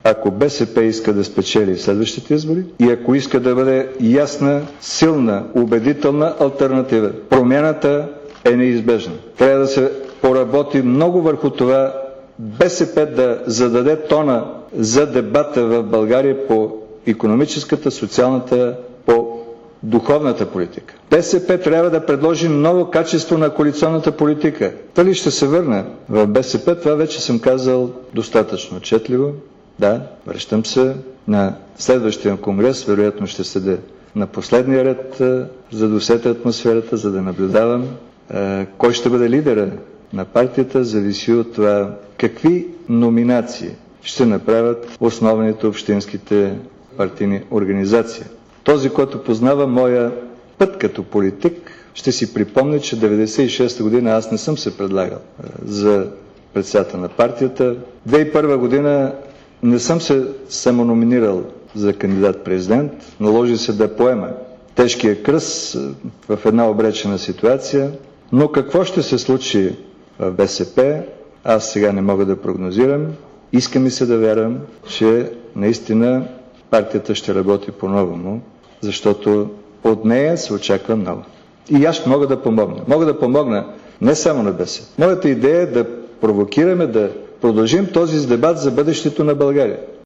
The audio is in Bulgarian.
ако БСП иска да спечели следващите избори и ако иска да бъде ясна, силна, убедителна алтернатива. Промяната е неизбежна. Трябва да се поработи много върху това БСП да зададе тона за дебата в България по икономическата, социалната, по духовната политика. БСП трябва да предложи ново качество на коалиционната политика. Дали ще се върна в БСП, това вече съм казал достатъчно отчетливо. Да, връщам се на следващия конгрес, вероятно ще седя на последния ред, за да усетя атмосферата, за да наблюдавам. Кой ще бъде лидера на партията, зависи от това какви номинации ще направят основните общинските партийни организации. Този, който познава моя път като политик, ще си припомни, че 1996 година аз не съм се предлагал за председател на партията. 2001 година не съм се самономинирал за кандидат-президент. Наложи се да поема тежкия кръст в една обречена ситуация. Но какво ще се случи в БСП, аз сега не мога да прогнозирам. Иска ми се да вярвам, че наистина партията ще работи по-новому, защото от нея се очаква много. И аз мога да помогна. Мога да помогна не само на БСП. Моята идея е да провокираме, да продължим този дебат за бъдещето на България.